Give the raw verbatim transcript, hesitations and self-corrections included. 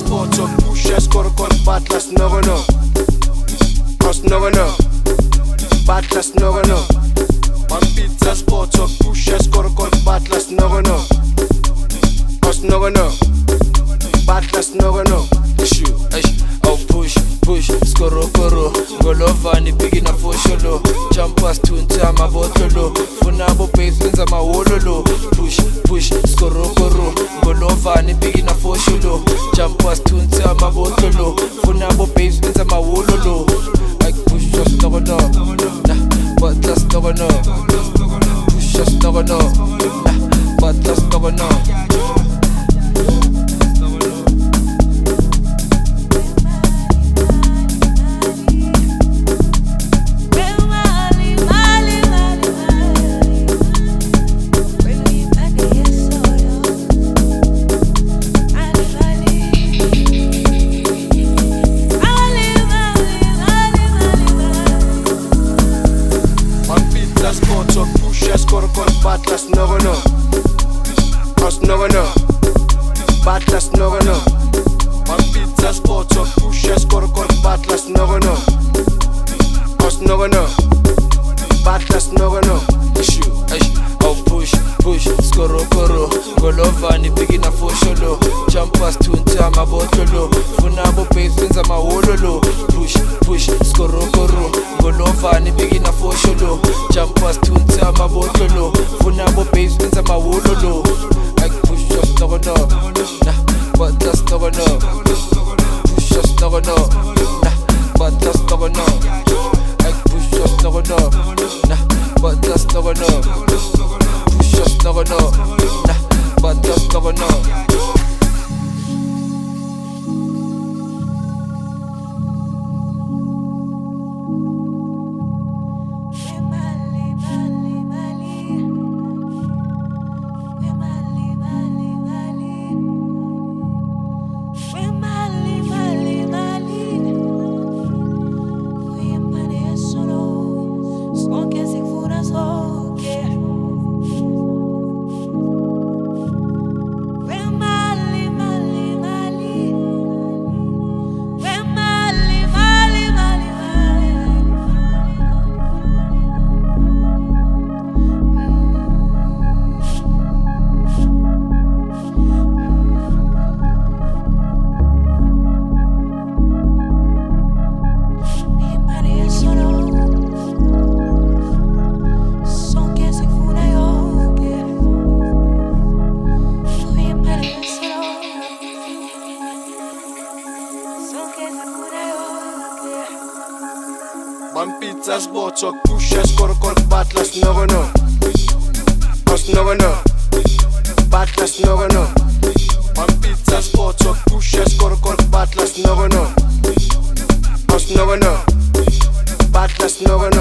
sport talk, pusha skoro kor batlas nogo no. Os nogo no. Batlas nogo no. Man pizza sport talk, pusha skoro kor batlas nogo no. Os nogo no. Batlas nogo no. Issue, ish, I'll push, push, skoro koro. Golovani bigi na fosholo. Jumpers tunta mabotolo. Funabo babes lenza mawololo. Push, push, skoro koro. Golovani bigi na fosholo. Jumpers tunta mabotolo. Funabo babes lenza mawololo. I push us nogo no. Nah, batlas nogo no. Push us nogo no. Nah, batlas nogo no. Sport talk, pusha skoro kor batlas nogo no. Os nogo no. Batlas nogo no. Man pizza sport talk, pusha skoro kor batlas nogo no. Os nogo no. Batlas nogo no. Issue, ish, I'll push, push, skoro koro. Golovani bigi na fosholo. Jumpers tunta mabotolo. Funabo babes lenza mawololo. Push, push, skoro koro. Golovani bigi na fosholo. Jumpers tunta mabotolo. Funabo babes lenza mawololo. I push us nogo no. Nah, batlas nogo no. Push us nogo no. Nah, batlas nogo no. I push us nogo no. Nah, batlas nogo no. Push us nogo no. Nah, batlas nogo no. Man pizza sport talk, pusha skoro kor batlas nogo no. Os nogo no. Batlas nogo no. Man pizza sport talk, pusha skoro kor batlas nogo no. Os nogo no. Batlas nogo no.